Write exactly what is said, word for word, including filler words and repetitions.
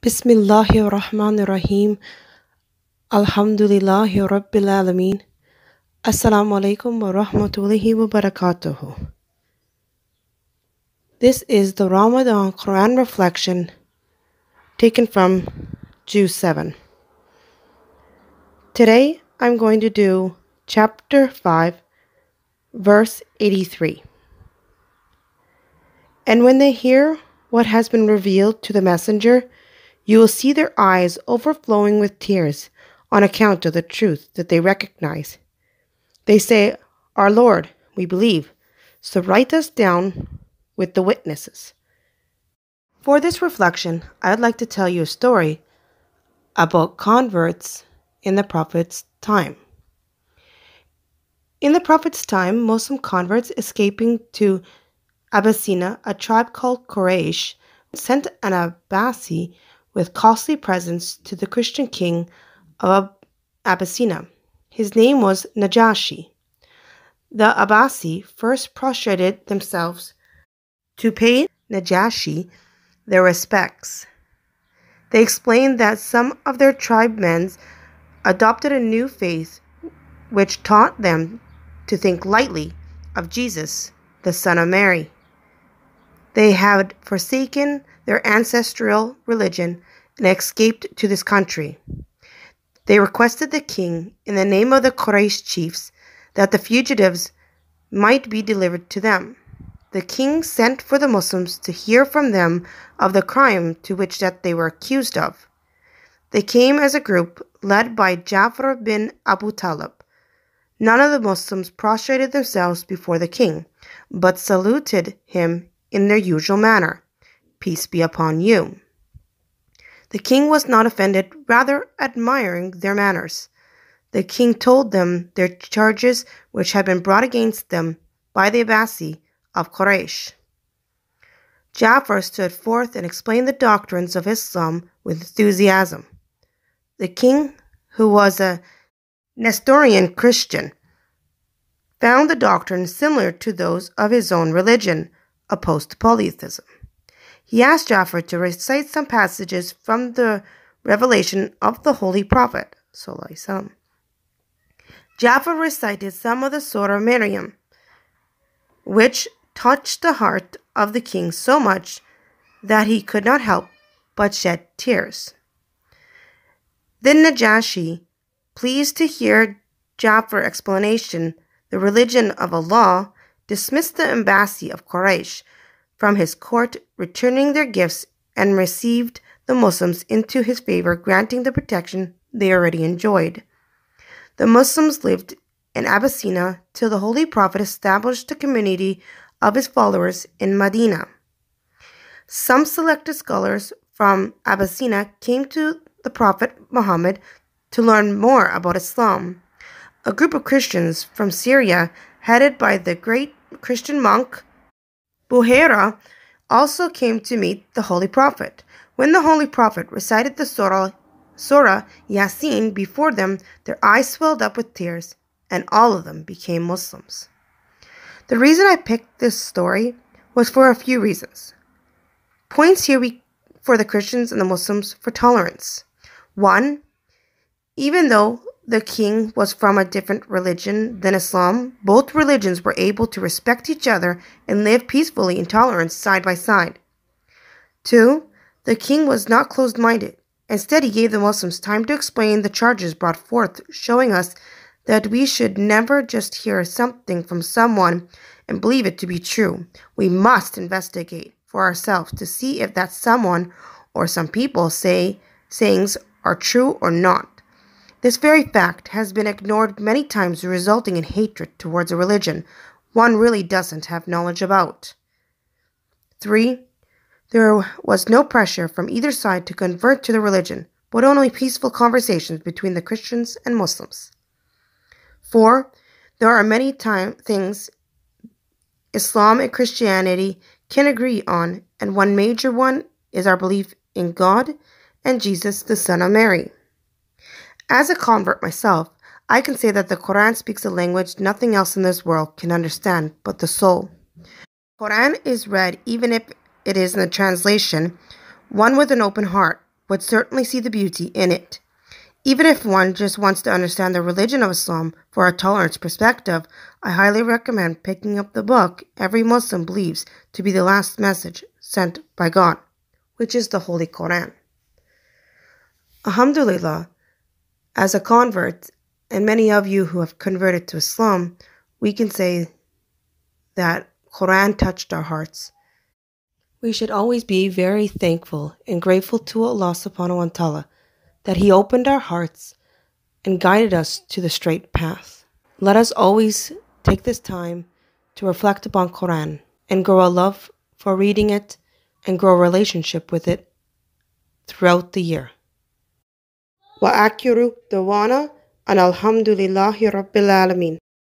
Bismillahirrahmanirrahim. Alhamdulillahi Rabbil Alameen. Assalamu alaikum wa rahmatullahi wa barakatuhu. This is the Ramadan Quran reflection taken from Juz seven. Today I'm going to do chapter five, verse eighty-three. And when they hear what has been revealed to the messenger, you will see their eyes overflowing with tears on account of the truth that they recognize. They say, "Our Lord, we believe, so write us down with the witnesses." For this reflection, I'd like to tell you a story about converts in the Prophet's time. In the Prophet's time, Muslim converts escaping to Abyssinia, a tribe called Quraysh, sent an Abbasi with costly presents to the Christian king of Abyssinia. His name was Najashi. The Abbasi first prostrated themselves to pay Najashi their respects. They explained that some of their tribemen adopted a new faith which taught them to think lightly of Jesus, the Son of Mary. They had forsaken their ancestral religion and escaped to this country. They requested the king, in the name of the Quraysh chiefs, that the fugitives might be delivered to them. The king sent for the Muslims to hear from them of the crime to which that they were accused of. They came as a group led by Ja'far bin Abu Talib. None of the Muslims prostrated themselves before the king, but saluted him in their usual manner, "Peace be upon you." The king was not offended, rather admiring their manners. The king told them their charges which had been brought against them by the Abbasi of Quraysh. Ja'far stood forth and explained the doctrines of Islam with enthusiasm. The king, who was a Nestorian Christian, found the doctrines similar to those of his own religion, opposed to polytheism. He asked Ja'far to recite some passages from the revelation of the Holy Prophet. Ja'far recited some of the Surah Maryam, which touched the heart of the king so much that he could not help but shed tears. Then Najashi, pleased to hear Ja'far's explanation, the religion of Allah, dismissed the embassy of Quraysh from his court, returning their gifts, and received the Muslims into his favor, granting the protection they already enjoyed. The Muslims lived in Abyssinia till the Holy Prophet established a community of his followers in Medina. Some selected scholars from Abyssinia came to the Prophet Muhammad to learn more about Islam. A group of Christians from Syria, headed by the great Christian monk Buhaira, also came to meet the Holy Prophet. When the Holy Prophet recited the Surah, Surah Yasin before them, their eyes swelled up with tears, and all of them became Muslims. The reason I picked this story was for a few reasons. Points here we, for the Christians and the Muslims for tolerance. One, even though the king was from a different religion than Islam, both religions were able to respect each other and live peacefully in tolerance side by side. Two, the king was not closed-minded. Instead, he gave the Muslims time to explain the charges brought forth, showing us that we should never just hear something from someone and believe it to be true. We must investigate for ourselves to see if that someone or some people say sayings are true or not. This very fact has been ignored many times, resulting in hatred towards a religion one really doesn't have knowledge about. Three, there was no pressure from either side to convert to the religion, but only peaceful conversations between the Christians and Muslims. Four, there are many time things Islam and Christianity can agree on, and one major one is our belief in God and Jesus, the Son of Mary. As a convert myself, I can say that the Quran speaks a language nothing else in this world can understand but the soul. Quran is read even if it is in a translation, one with an open heart, would certainly see the beauty in it. Even if one just wants to understand the religion of Islam for a tolerance perspective, I highly recommend picking up the book every Muslim believes to be the last message sent by God, which is the Holy Quran. Alhamdulillah, as a convert, and many of you who have converted to Islam, we can say that Quran touched our hearts. We should always be very thankful and grateful to Allah subhanahu wa ta'ala that He opened our hearts and guided us to the straight path. Let us always take this time to reflect upon Quran and grow a love for reading it and grow a relationship with it throughout the year. Wa akiru dawana and alhamdulillahi rabbil alameen.